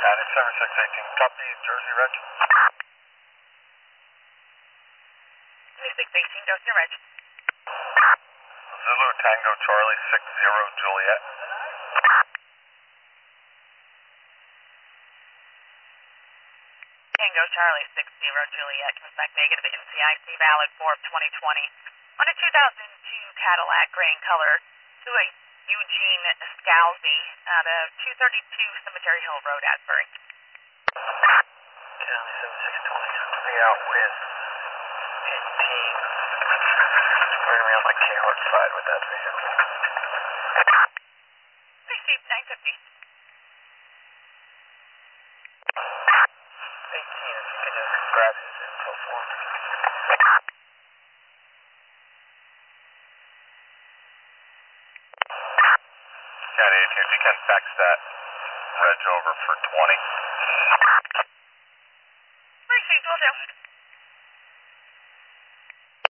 Attic 7618, copy, Jersey Reg. 7618, Jersey Reg. Zulu Tango Charlie 60 Juliet. Tango Charlie 60 Juliet, comes back negative at NCIC valid for 2020. On a 2002 Cadillac gray in color to a Eugene Scalzi out of 232 Cemetery Hill Road, Asbury. County 7620, out with 18. We're going to be on my Kayhart side with that vehicle. Received 950. 18, if you could just grab his info for me. County 18, if you can fax that reg over for 20. Received, will do.